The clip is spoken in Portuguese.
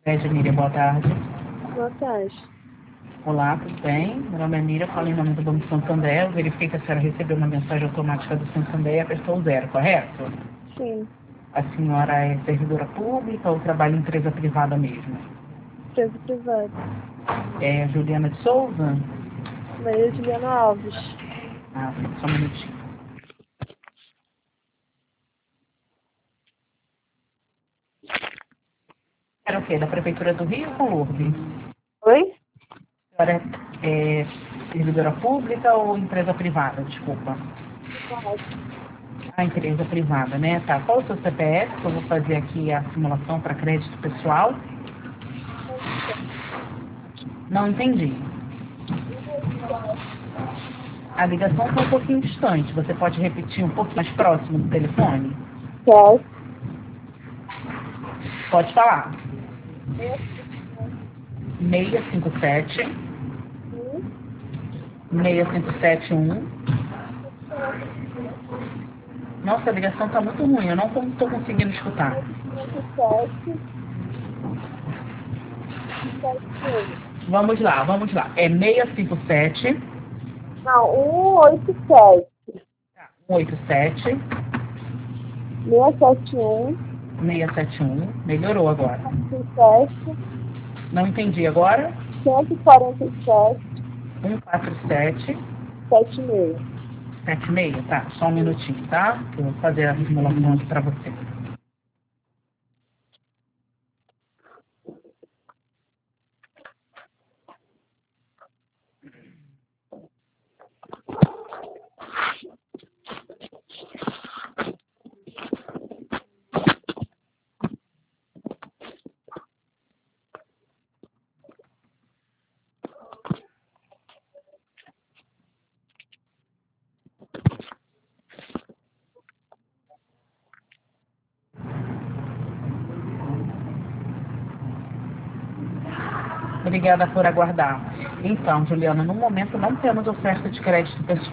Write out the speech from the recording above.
Miriam, boa tarde. Boa tarde. Olá, tudo bem? Meu nome é Miriam, falo em nome do Banco Santander. Eu verifiquei que a senhora recebeu uma mensagem automática do Santander e apertou 0, correto? Sim, A senhora é servidora pública ou trabalha em empresa privada mesmo? empresa privada. É Juliana de Souza? Maria Juliana Alves. Ah, só um minutinho. Era o quê? Da Prefeitura do Rio ou Lourdes? Oi? A senhora é servidora pública ou empresa privada? Desculpa. A empresa privada, né? Tá. Qual é o seu CPF? Que eu vou fazer aqui a simulação para crédito pessoal. Não entendi. A ligação está um pouquinho distante. Você pode repetir um pouco mais próximo do telefone? Posso? Pode falar. 657 6571. Nossa, a ligação está muito ruim. Eu não estou conseguindo escutar. 57, 71. Vamos lá, vamos lá. É 657 Não, 187. 187 671, 671. Melhorou agora. 147, Não entendi agora. 147, 147 76. 76, tá? Só um minutinho, tá? Eu vou fazer a simulação aqui para você. Obrigada por aguardar. Então, Juliana, no momento não temos oferta de crédito pessoal.